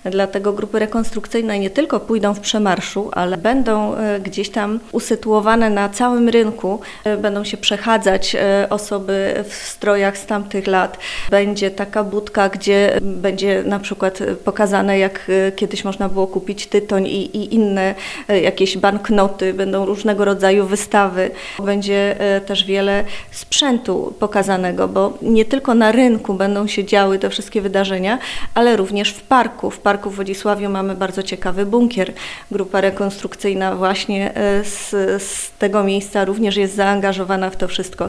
Dlatego grupy rekonstrukcyjne nie tylko pójdą w przemarszu, ale będą gdzieś tam usytuowane na całym rynku. Będą się przechadzać osoby w strojach z tamtych lat. Będzie taka budka, gdzie będzie na przykład pokazane, jak kiedyś można było kupić tytoń i inne jakieś banknoty. Będą różnego rodzaju wystawy. Będzie też wiele sprzętu pokazanego, bo nie tylko na rynku będą się działy te wszystkie wydarzenia, ale również w parku. W parku w Wodzisławiu mamy bardzo ciekawy bunkier. Grupa rekonstrukcyjna właśnie z tego miejsca również jest zaangażowana w to wszystko.